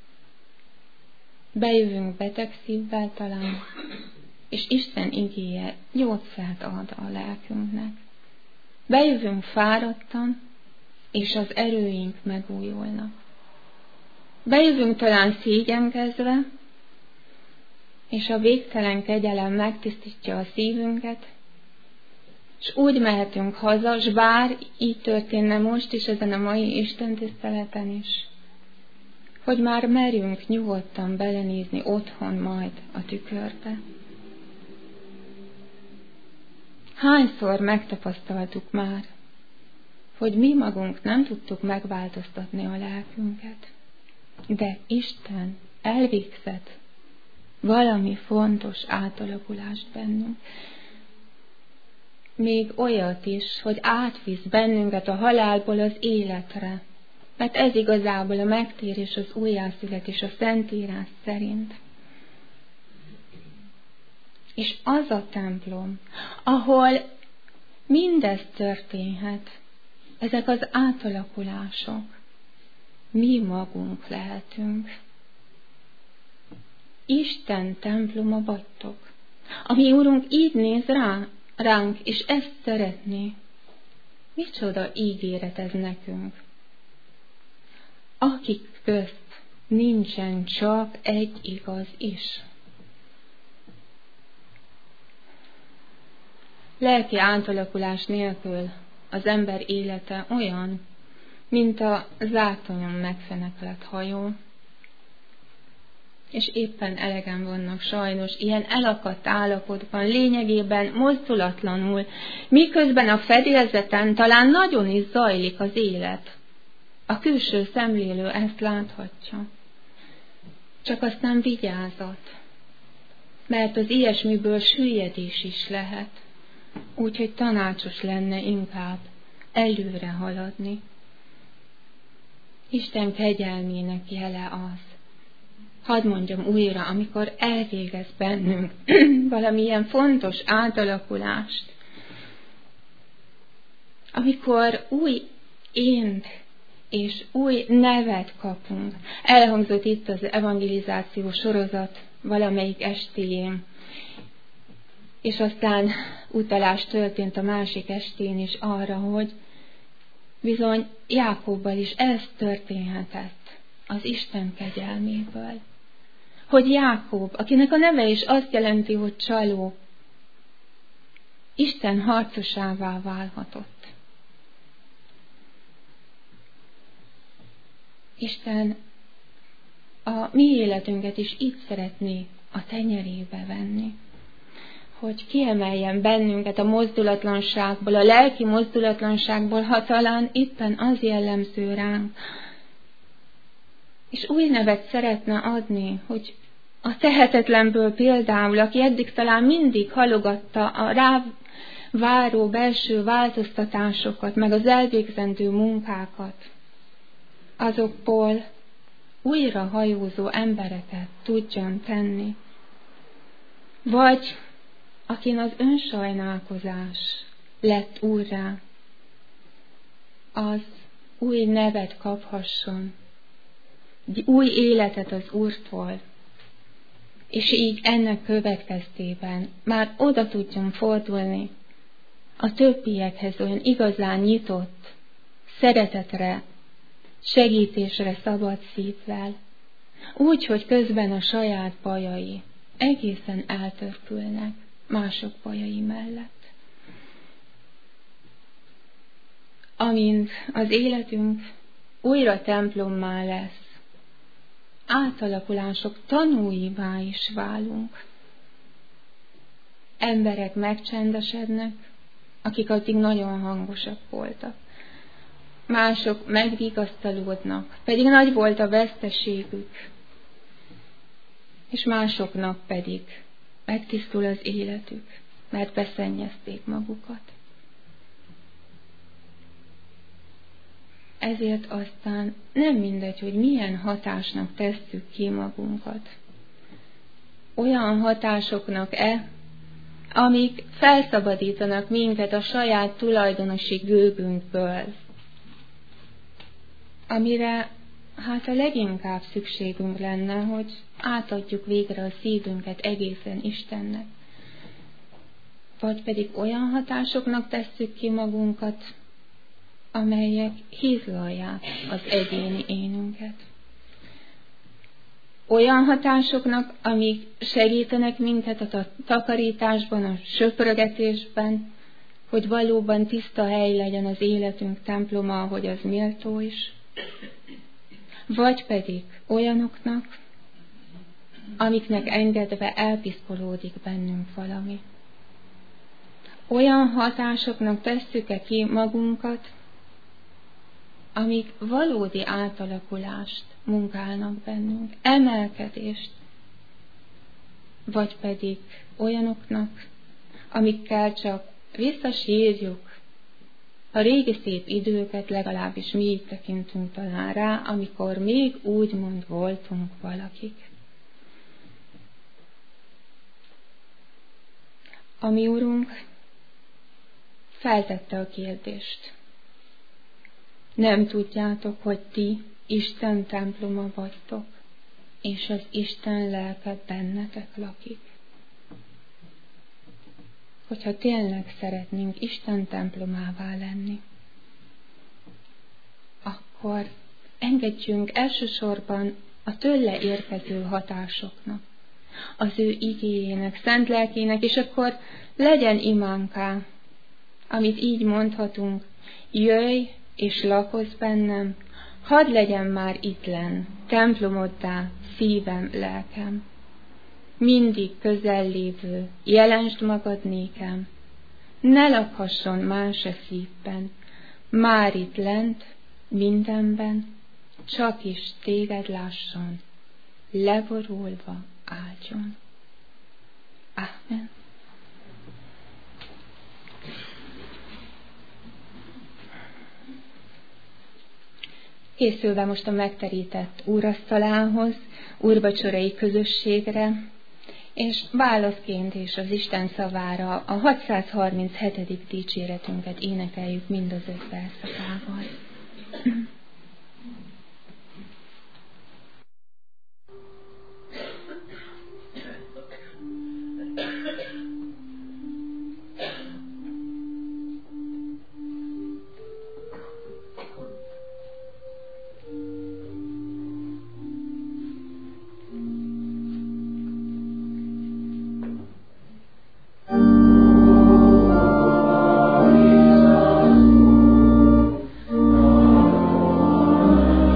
Bejövünk beteg szívvel talán, és Isten igéje gyógyszert ad a lelkünknek. Bejövünk fáradtan, és az erőink megújulnak. Bejövünk talán szégyenkezve, és a végtelen kegyelem megtisztítja a szívünket, és úgy mehetünk haza, s bár így történne most is ezen a mai Isten tiszteleten is, hogy már merjünk nyugodtan belenézni otthon majd a tükörbe. Hányszor megtapasztaltuk már, hogy mi magunk nem tudtuk megváltoztatni a lelkünket, de Isten elvégzett valami fontos átalakulást bennünk. Még olyat is, hogy átvisz bennünket a halálból az életre, mert ez igazából a megtérés, az újjászületés a Szentírás szerint. És az a templom, ahol mindez történhet, ezek az átalakulások, mi magunk lehetünk. Isten temploma vagytok. A mi Úrunk így néz rá, ránk, és ezt szeretné. Micsoda ígéret ez nekünk. Akik közt nincsen csak egy igaz is. Lelki átalakulás nélkül az ember élete olyan, mint a zátonyon megfeneklett hajó. És éppen elegen vannak sajnos ilyen elakadt állapotban, lényegében mozdulatlanul, miközben a fedélzeten talán nagyon is zajlik az élet. A külső szemlélő ezt láthatja. Csak aztán vigyázat, mert az ilyesmiből süllyedés is lehet, úgyhogy tanácsos lenne inkább előre haladni. Isten kegyelmének jele az. Hadd mondjam újra, amikor elvégez bennünk valamilyen fontos átalakulást, amikor új ént és új nevet kapunk. Elhangzott itt az evangelizáció sorozat valamelyik estéjén, és aztán utalás történt a másik estén is arra, hogy bizony Jákobbal is ez történhetett az Isten kegyelméből. Hogy Jákob, akinek a neve is azt jelenti, hogy csaló, Isten harcosává válhatott. Isten a mi életünket is így szeretné a tenyerébe venni, hogy kiemeljen bennünket a mozdulatlanságból, a lelki mozdulatlanságból, ha talán éppen az jellemző ránk, és új nevet szeretne adni, hogy a tehetetlenből például, aki eddig talán mindig halogatta a rá váró belső változtatásokat, meg az elvégzendő munkákat, azokból újra hajózó embereket tudjon tenni. Vagy akin az önsajnálkozás lett úrrá, az új nevet kaphasson, új életet az Úrtól, és így ennek következtében már oda tudjon fordulni a többiekhez olyan igazán nyitott, szeretetre, segítésre szabad szívvel, úgy, hogy közben a saját bajai egészen eltörpülnek mások bajai mellett. Amint az életünk újra templommá lesz, átalakulások tanúivá is válunk. Emberek megcsendesednek, akik addig nagyon hangosak voltak. Mások megvigasztalódnak, pedig nagy volt a veszteségük, és másoknak pedig megtisztul az életük. mert beszennyezték magukat. Ezért aztán nem mindegy, hogy milyen hatásnak tesszük ki magunkat. Olyan hatásoknak-e, amik felszabadítanak minket a saját tulajdonosi gőgünkből, amire hát a leginkább szükségünk lenne, hogy átadjuk végre a szívünket egészen Istennek. Vagy pedig olyan hatásoknak tesszük ki magunkat, amelyek hízlalják az egyéni énünket. Olyan hatásoknak, amik segítenek minket a takarításban, a söprögetésben, hogy valóban tiszta hely legyen az életünk temploma, ahogy az méltó is. Vagy pedig olyanoknak, amiknek engedve elpiszkolódik bennünk valami. Olyan hatásoknak tesszük-e ki magunkat, amik valódi átalakulást munkálnak bennünk, emelkedést, vagy pedig olyanoknak, amikkel csak visszasírjuk a régi szép időket, legalábbis mi így tekintünk talán rá, amikor még úgymond voltunk valakik. A mi Urunk feltette a kérdést. Nem tudjátok, hogy ti Isten temploma vagytok, és az Isten lelke bennetek lakik. Hogyha tényleg szeretnénk Isten templomává lenni, akkor engedjünk elsősorban a tőle érkező hatásoknak, az ő igéjének, szent lelkének, és akkor legyen imánká, amit így mondhatunk, jöjj és lakozz bennem, hadd legyen már ittlen, templomoddá szívem, lelkem. Mindig közel lévő, jelensd magad nékem, ne lakhasson más a szívben, már itt lent, mindenben, csak is téged lásson, leborulva áldjon. Amen. Készülve most a megterített úrasztalához, úrvacsorai közösségre, és válaszként és az Isten szavára a hatszázharminchetedik dicséretünket énekeljük mind az öt verszakával. Oh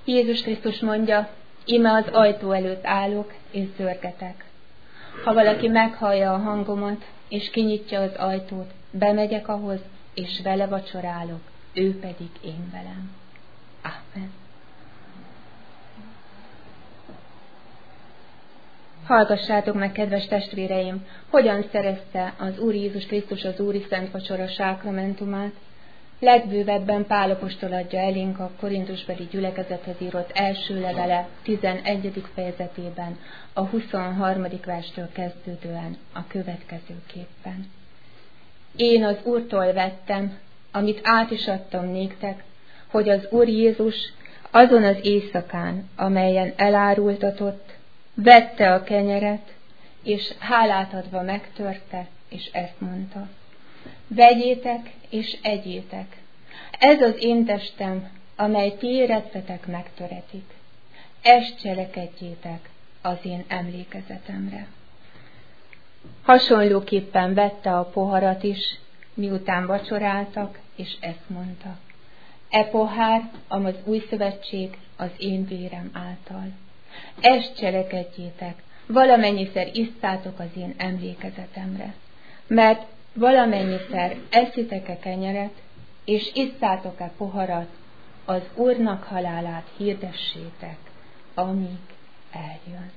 Jézus Krisztus mondja, íme az ajtó előtt állok, és zörgetek. Ha valaki meghallja a hangomat, és kinyitja az ajtót, bemegyek ahhoz, és vele vacsorálok, ő pedig én velem. Amen. Hallgassátok meg, kedves testvéreim, hogyan szerezte az Úr Jézus Krisztus az Úri Szent Vacsora sákramentumát. Legbővebben Pál apostol adja elénk a korintusbeli gyülekezethez írott első levele tizenegyedik fejezetében, a huszonharmadik verstől kezdődően a következőképpen. Én az Úrtól vettem, amit át is adtam néktek, hogy az Úr Jézus azon az éjszakán, amelyen elárultatott, vette a kenyeret, és hálát adva megtörte, és ezt mondta: vegyétek és egyétek, ez az én testem, amely ti érettetek megtöretik. Ezt cselekedjétek az én emlékezetemre. Hasonlóképpen vette a poharat is, miután vacsoráltak, és ezt mondta: e pohár, amaz új szövetség az én vérem által. Ezt cselekedjétek, valamennyiszer isztátok az én emlékezetemre. Mert valamennyiszer eszitek-e kenyeret, és isztátok-e poharat, az Úrnak halálát hirdessétek, amíg eljön.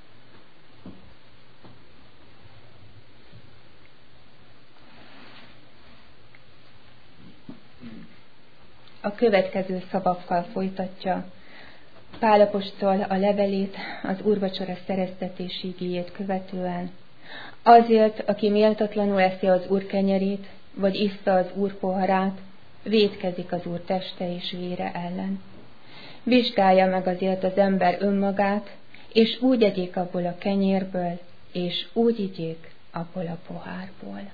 A következő szavakkal folytatja Pál apostol a levelét az úrvacsora szereztetéségéjét követően. Azért, aki méltatlanul eszi az Úr kenyerét, vagy iszta az Úr poharát, vétkezik az Úr teste és vére ellen. Vizsgálja meg azért az ember önmagát, és úgy egyék abból a kenyérből, és úgy igyék abból a pohárból.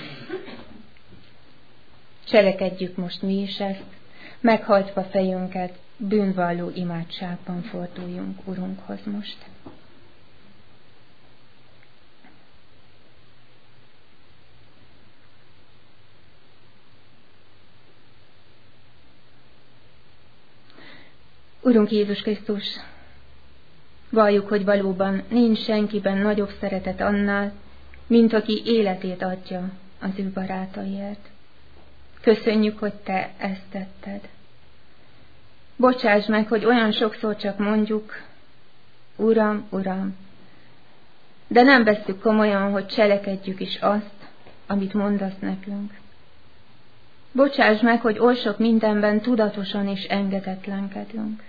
Cselekedjük most mi is ezt, meghajtva fejünket, bűnvalló imádságban forduljunk Urunkhoz most. Urunk Jézus Krisztus, valljuk, hogy valóban nincs senkiben nagyobb szeretet annál, mint aki életét adja az ő barátaiért. Köszönjük, hogy Te ezt tetted. Bocsáss meg, hogy olyan sokszor csak mondjuk, Uram, Uram, de nem vesszük komolyan, hogy cselekedjük is azt, amit mondasz nekünk. Bocsáss meg, hogy oly sok mindenben tudatosan és engedetlenkedünk.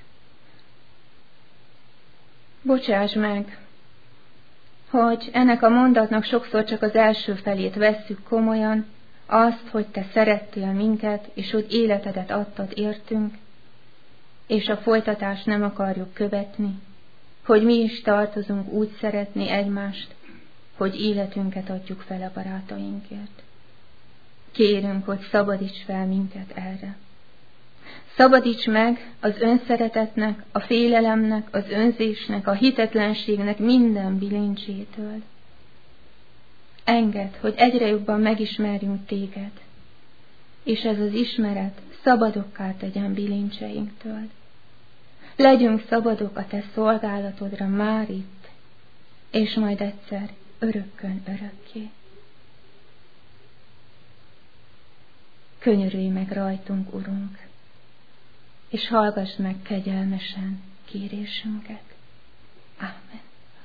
Bocsáss meg, hogy ennek a mondatnak sokszor csak az első felét vesszük komolyan, azt, hogy Te szerettél minket, és hogy életedet adtad értünk, és a folytatást nem akarjuk követni, hogy mi is tartozunk úgy szeretni egymást, hogy életünket adjuk fel a barátainkért. Kérünk, hogy szabadíts fel minket erre. Szabadíts meg az önszeretetnek, a félelemnek, az önzésnek, a hitetlenségnek minden bilincsétől. Engedd, hogy egyre jobban megismerjünk Téged, és ez az ismeret szabadokká tegyen bilincseinktől. Legyünk szabadok a Te szolgálatodra már itt, és majd egyszer örökkön örökké. Könyörülj meg rajtunk, Urunk, és hallgass meg kegyelmesen kérésünket. Ámen.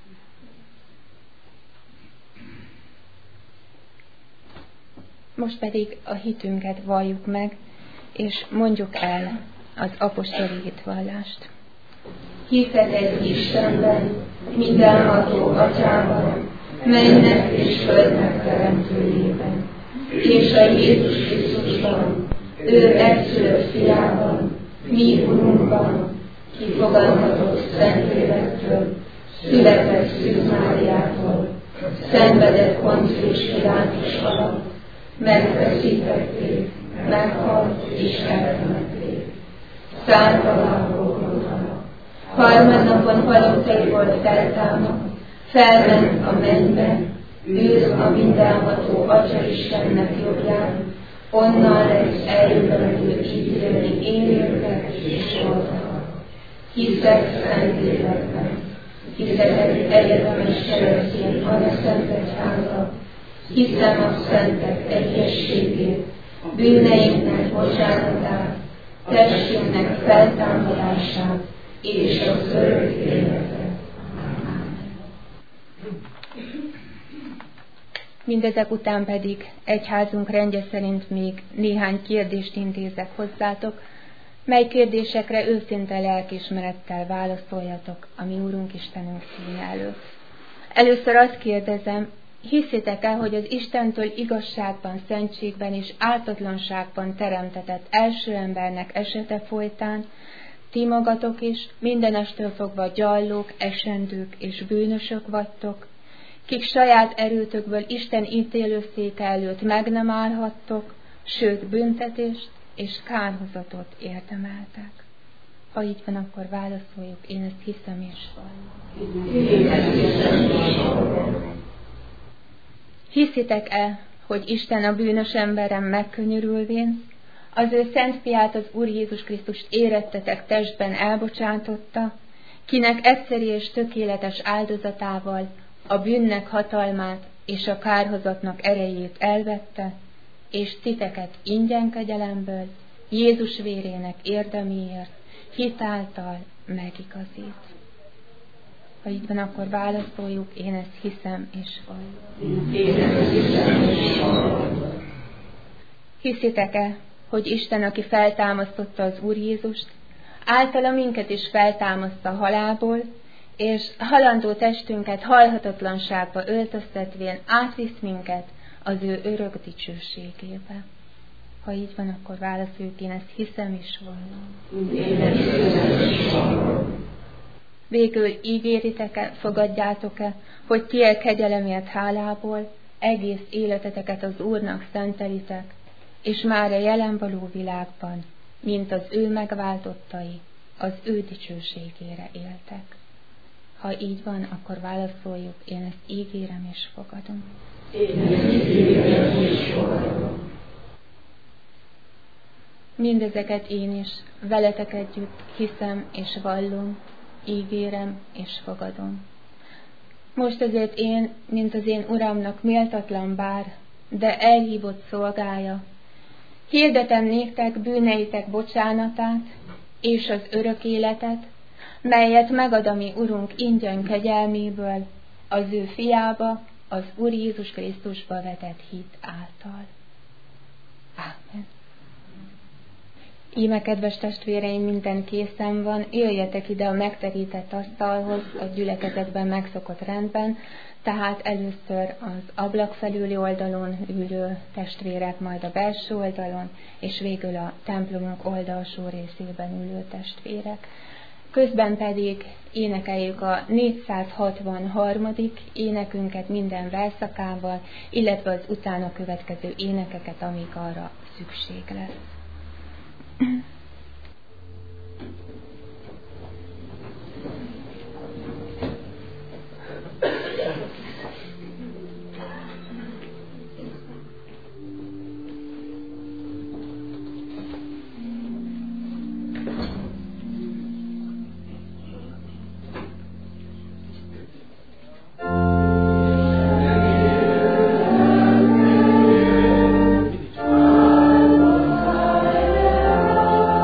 Most pedig a hitünket valljuk meg, és mondjuk el az apostoli hitvallást. Hiszek egy Istenben, mindenható Atyában, mennek és földnek teremtőjében, és a Jézus Krisztusban, ő egyszülött fiában, mi Urunkban, ki fogantatott Szentlélektől, született Szűz Máriától, szenvedett Poncius Pilátus alatt, megfeszítették, meghalt és eltemették. Szállt alá Golgothára. Harmadnapon halottaiból feltámadt, felment a mennybe, ül a mindenható Atya Istennek jobbján, onnan lesz eljövendő ítélni élőket és holtakat. hiszek Szentlélekben, hiszek egy egyetemes keresztény Anaszent Egyházat, hiszem a szentek egyességét, bűneinknek bocsánatát, testünknek feltámadását és az örök életet. Mindezek után pedig egyházunk rendje szerint még néhány kérdést intézek hozzátok, mely kérdésekre őszinte lelkiismerettel válaszoljatok a mi Úrunk Istenünk színe előtt. Először azt kérdezem, hiszitek-e, hogy az Istentől igazságban, szentségben és ártatlanságban teremtetett első embernek esete folytán ti magatok is mindenestől fogva gyallók, esendők és bűnösök vagytok, kik saját erőtökből Isten ítélőszéke előtt meg nem állhattok, sőt büntetést és kárhozatot érdemeltek. Ha így van, akkor válaszoljuk, én ezt hiszem és vallom. Hiszitek-e, hogy Isten a bűnös emberen megkönyörülvén, az ő szent fiát, az Úr Jézus Krisztust érettetek testben elbocsátotta, kinek egyszeri és tökéletes áldozatával a bűnnek hatalmát és a kárhozatnak erejét elvette, és titeket ingyen kegyelemből, Jézus vérének érdeméért, hitáltal megigazít. Ha így van, akkor válaszoljuk, én ezt hiszem és vallom. Hiszitek-e, hogy Isten, aki feltámasztotta az Úr Jézust, általa minket is feltámaszta halálból, és halandó testünket halhatatlanságba öltöztetvén átvisz minket az ő örök dicsőségébe. Ha így van, akkor válaszoljuk, én ezt hiszem és vallom. Végül ígéritek-e, fogadjátok-e, hogy ti a kegyelemért hálából egész életeteket az Úrnak szentelitek, és már a jelen való világban, mint az ő megváltottai, az ő dicsőségére éltek. Ha így van, akkor válaszoljuk, én ezt ígérem és fogadom. Én ezt ígérem és fogadom. Mindezeket én is veletek együtt hiszem és vallom, ígérem és fogadom. Most azért én, mint az én Uramnak méltatlan bár, de elhívott szolgája, hirdetem néktek bűneitek bocsánatát és az örök életet, melyet megad a mi Urunk ingyen kegyelméből, az ő fiába, az Úr Jézus Krisztusba vetett hit által. Ámen. Íme, kedves testvéreim, minden készen van, jöjjetek ide a megterített asztalhoz, a gyülekezetben megszokott rendben, tehát először az ablak felüli oldalon ülő testvérek, majd a belső oldalon, és végül a templomunk oldalsó részében ülő testvérek. Közben pedig énekeljük a négyszázhatvanharmadik énekünket minden verszakával, illetve az utána következő énekeket, amíg arra szükség lesz. Oh,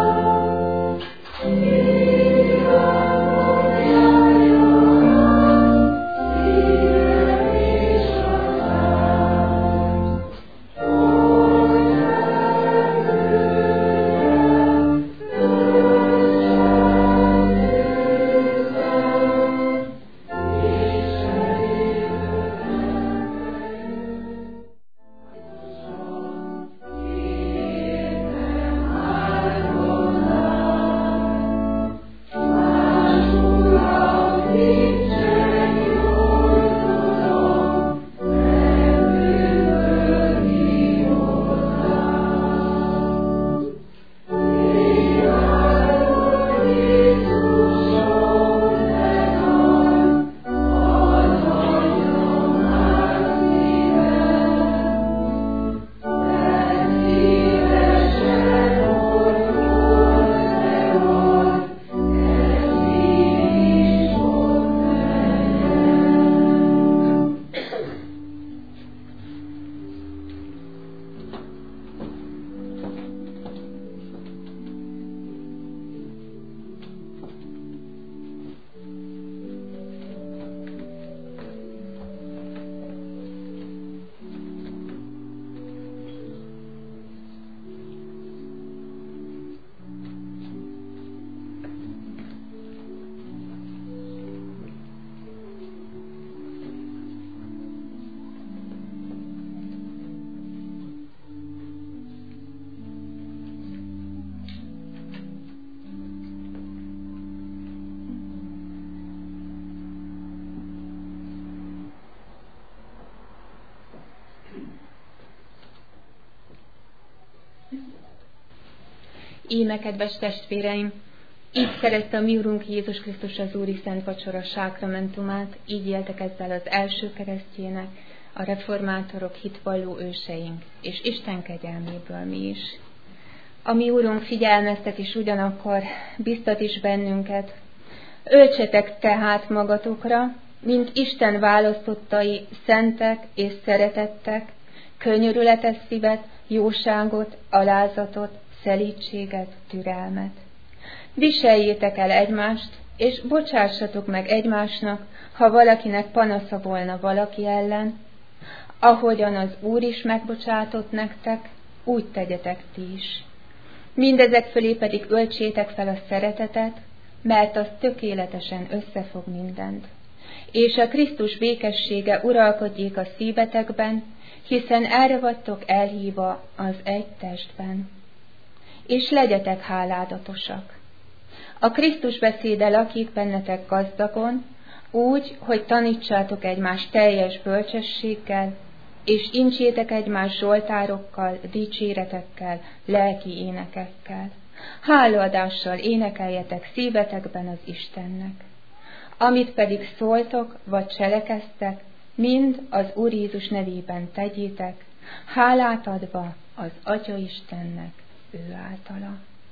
Íme, kedves testvéreim, így szerezte a mi Urunk Jézus Krisztus az Úri Szent Vacsora sákramentumát, így éltek ezzel az első keresztjének, a reformátorok, hitvalló őseink, és Isten kegyelméből mi is. A mi Urunk figyelmeztet is ugyanakkor biztat is bennünket, öltsetek tehát magatokra, mint Isten választottai, szentek és szeretettek, könyörületes szívet, jóságot, alázatot, szelídséget, türelmet. Viseljétek el egymást, és bocsássatok meg egymásnak, ha valakinek panasza volna valaki ellen, ahogyan az Úr is megbocsátott nektek, úgy tegyetek ti is. Mindezek fölé pedig öltsétek fel a szeretetet, mert az tökéletesen összefog mindent. És a Krisztus békessége uralkodjék a szívetekben, hiszen erre vagytok elhívva az egy testben. És legyetek háládatosak. A Krisztus beszéde lakik bennetek gazdagon, úgy, hogy tanítsátok egymást teljes bölcsességgel, és incsétek egymást zsoltárokkal, dicséretekkel, lelki énekekkel. Hálaadással énekeljetek szívetekben az Istennek. Amit pedig szóltok, vagy cselekeztek, mind az Úr Jézus nevében tegyétek, hálát adva az Atya Istennek ő általa.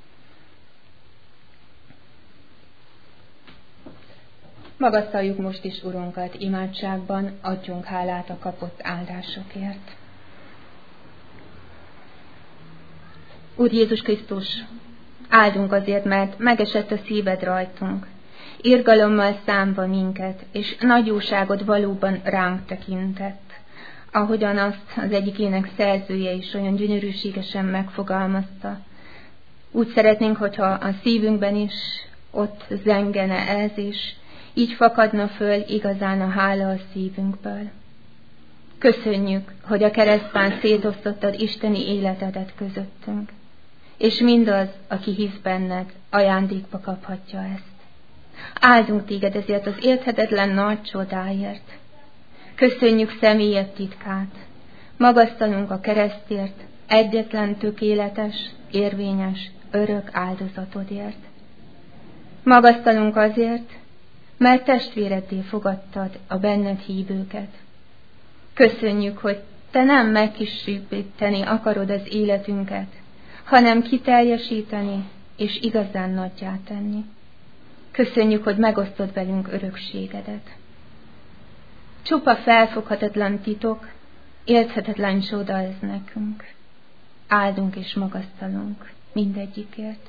Magasztaljuk most is Urunkat imádságban, adjunk hálát a kapott áldásokért. Úr Jézus Krisztus, áldunk azért, mert megesett a szíved rajtunk, irgalommal számva minket, és nagy jóságod valóban ránk tekintett, ahogyan azt az egyik ének szerzője is olyan gyönyörűségesen megfogalmazta. Úgy szeretnénk, hogyha a szívünkben is ott zengene ez, és így fakadna föl igazán a hála a szívünkből. Köszönjük, hogy a keresztben szétosztottad isteni életedet közöttünk, és mindaz, aki hisz benned, ajándékba kaphatja ezt. Áldunk téged ezért az érthetetlen nagy csodáért. Köszönjük személyed titkát, magasztalunk a keresztért, egyetlen tökéletes, érvényes, örök áldozatodért. Magasztalunk azért, mert testvéreddé fogadtad a benned hívőket. Köszönjük, hogy te nem megkisípíteni akarod az életünket, hanem kiteljesíteni és igazán nagyjá tenni. Köszönjük, hogy megosztod velünk örökségedet. Csupa felfoghatatlan titok, érthetetlen csoda ez nekünk. Áldunk és magasztalunk mindegyikért.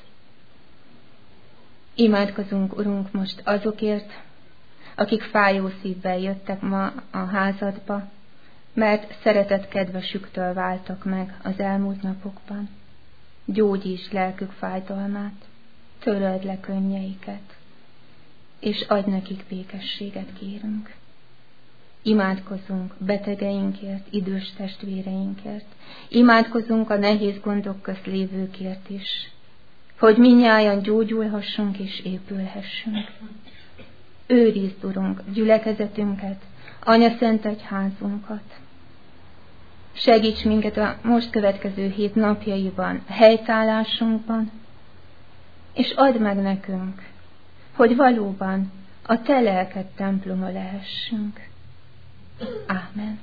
Imádkozunk, Urunk, most azokért, akik fájó szívvel jöttek ma a házadba, mert szeretett kedvesüktől váltak meg az elmúlt napokban. Gyógyíts lelkük fájdalmát, töröld le könnyeiket, és adj nekik békességet, kérünk. Imádkozunk betegeinkért, idős testvéreinkért, imádkozunk a nehéz gondok közt lévőkért is, hogy mindnyájan gyógyulhassunk és épülhessünk. Őrizd, Urunk, gyülekezetünket, Anyaszent Egyházunkat. Segíts minket a most következő hét napjaiban, helytállásunkban, és add meg nekünk, hogy valóban a te lelked temploma lehessünk. Ámen.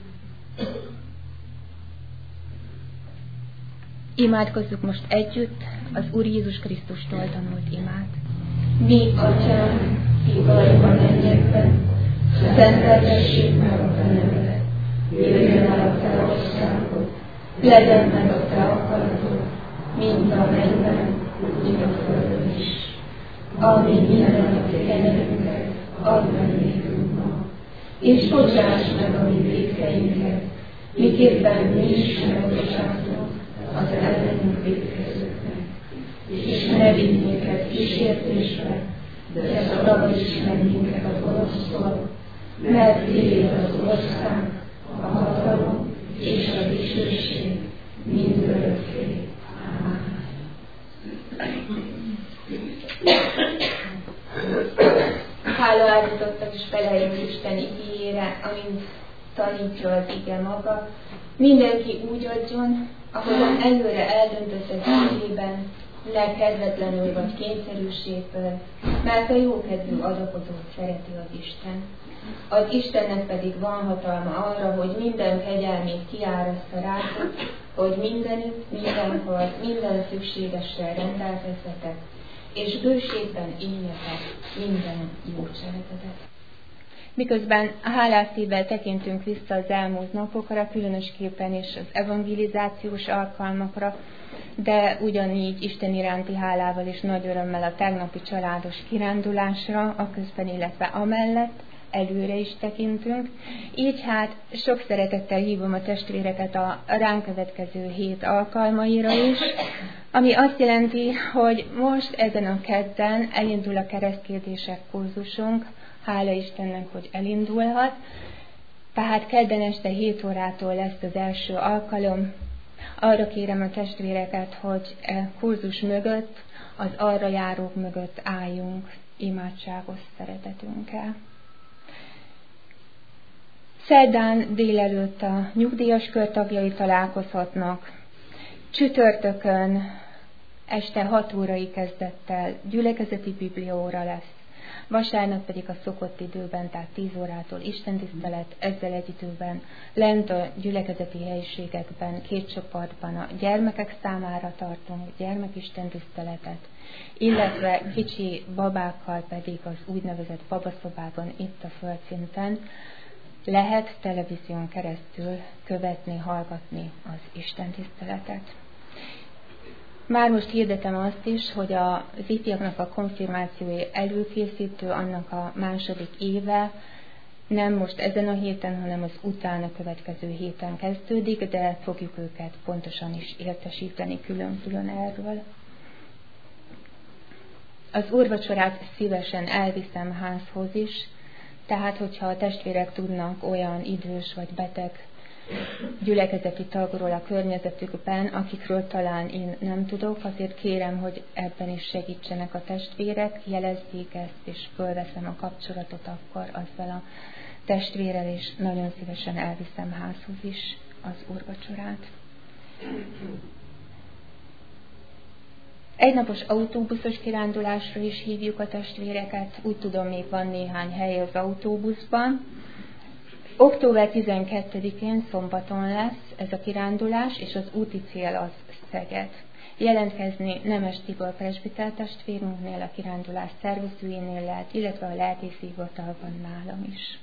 Imádkozzuk most együtt az Úr Jézus Krisztustól tanult imát. Mi, Atyánk, ki vagy a mennyekben, szenteltessék meg a te neved, jöjjön el a te országod, legyen meg a te akaratod, mint a mennyben, úgy a földön is. Ami mindennapi kenyerünket, add meg nékünk ma, és bocsáss meg a mi vétkeinket, miképpen mi is megbocsátunk az ellenünk vétkezőknek. És ne vigy minket kísértésbe, de szabadíts meg minket a gonosztól, mert tiéd az ország, a hatalom és a dicsőség mindörökké. Ámen. Hála áldozottak is feleljünk Isten igéjére, amint tanítja az ige maga. Mindenki úgy adjon, ahogyan előre eldöntött az igében, ne kedvetlenül vagy kényszerűségből, mert a jókedvű adakozót szereti az Isten. Az Istennek pedig van hatalma arra, hogy minden kegyelmét kiáraszta rátok, hogy mindenütt, mindenhol, minden szükségessel rendelkezzetek, és bőségben éljetek minden jó cselekedet. Miközben hálás szívvel tekintünk vissza az elmúlt napokra, különösképpen is az evangelizációs alkalmakra, de ugyanígy Isten iránti hálával és nagy örömmel a tegnapi családos kirándulásra, a közben, illetve amellett előre is tekintünk. Így hát sok szeretettel hívom a testvéreket a ránk következő hét alkalmaira is, ami azt jelenti, hogy most ezen a kedden elindul a keresztkérdések kurzusunk, hála Istennek, hogy elindulhat. Tehát kedden este hét órától lesz az első alkalom. Arra kérem a testvéreket, hogy e kurzus mögött, az arra járók mögött álljunk imádságos szeretetünkkel. Szerdán délelőtt a nyugdíjas kör tagjai találkozhatnak. Csütörtökön este hat órai kezdettel gyülekezeti bibliaóra lesz. Vasárnap pedig a szokott időben, tehát tíz órától istentisztelet, ezzel egy időben lent a gyülekezeti helyiségekben, két csoportban a gyermekek számára tartunk gyermekistentiszteletet, illetve kicsi babákkal pedig az úgynevezett babaszobában itt a földszinten lehet televízión keresztül követni, hallgatni az istentiszteletet. Már most hirdetem azt is, hogy az ifjaknak a konfirmációi előkészítő, annak a második éve nem most ezen a héten, hanem az utána következő héten kezdődik, de fogjuk őket pontosan is értesíteni külön-külön erről. Az úrvacsorát szívesen elviszem házhoz is, tehát hogyha a testvérek tudnak olyan idős vagy beteg gyülekezeti tagról a környezetükben, akikről talán én nem tudok, azért kérem, hogy ebben is segítsenek a testvérek, jelezzék ezt, és fölveszem a kapcsolatot akkor azzal a testvérrel, és nagyon szívesen elviszem házhoz is az úrvacsorát. Egynapos autóbuszos kirándulásra is hívjuk a testvéreket, úgy tudom, még van néhány hely az autóbuszban. október tizenkettedikén szombaton lesz ez a kirándulás, és az úti cél az Szeged. Jelentkezni Nemes Tibor presbiter testvérünknél, a kirándulás szervezőjénél lehet, illetve a lelkészi hivatalban nálam is.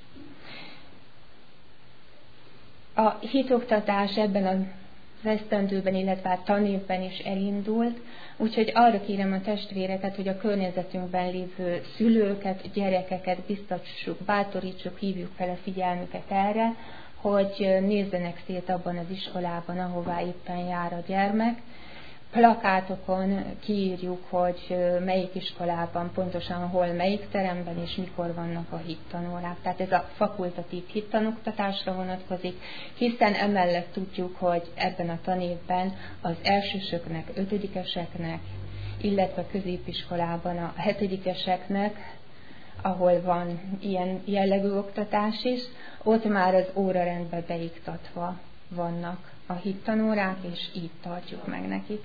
A hitoktatás ebben az esztendőben, illetve a tanévben is elindult, úgyhogy arra kérem a testvéreket, hogy a környezetünkben lévő szülőket, gyerekeket biztassuk, bátorítsuk, hívjuk fel a figyelmüket erre, hogy nézzenek szét abban az iskolában, ahová éppen jár a gyermek. Plakátokon kiírjuk, hogy melyik iskolában, pontosan hol, melyik teremben és mikor vannak a hittanórák. Tehát ez a fakultatív hittanoktatásra vonatkozik, hiszen emellett tudjuk, hogy ebben a tanévben az elsősöknek, ötödikeseknek, illetve középiskolában a hetedikeseknek, ahol van ilyen jellegű oktatás is, ott már az órarendbe beiktatva vannak a hittanórák, és így tartjuk meg nekik.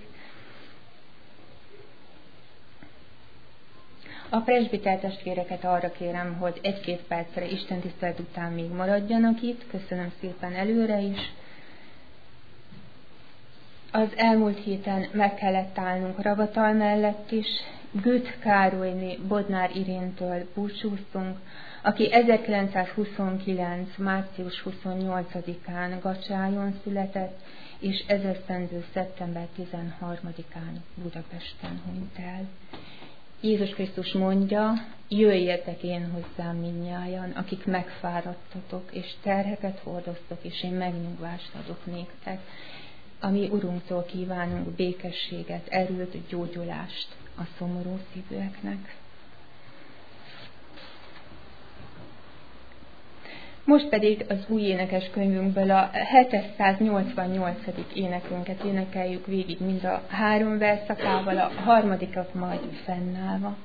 A presbiter testvéreket arra kérem, hogy egy-két percre istentisztelet után még maradjanak itt. Köszönöm szépen előre is. Az elmúlt héten meg kellett állnunk Ravatal mellett is. Güt Károlyné Bodnár Iréntől búcsúztunk, aki ezerkilencszázhuszonkilenc. március huszonnyolcadikán Gacsájon született, és ezesztendő szeptember tizenharmadikán Budapesten hunyt el. Jézus Krisztus mondja, jöjjetek én hozzám mindnyájan, akik megfáradtatok, és terheket hordoztok, és én megnyugvást adok néktek. A mi Urunktól kívánunk békességet, erőt, gyógyulást a szomorú szívűeknek. Most pedig az új énekeskönyvünkből a hétszáznyolcvannyolcadik énekünket énekeljük végig mind a három verszakával, a harmadikat majd fennállva.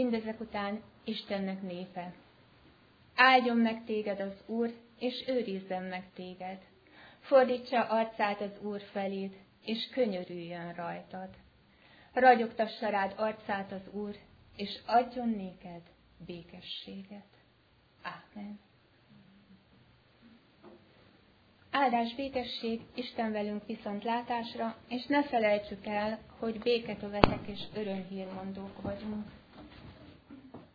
mindezek után Istennek népe. Áldjon meg téged az Úr, és őrizzen meg téged. Fordítsa arcát az Úr feléd, és könyörüljön rajtad. Ragyogtassa rád arcát az Úr, és adjon néked békességet. Ámen. Áldás, békesség, Isten velünk viszontlátásra, és ne felejtsük el, hogy békekövetek és örömhírmondók vagyunk.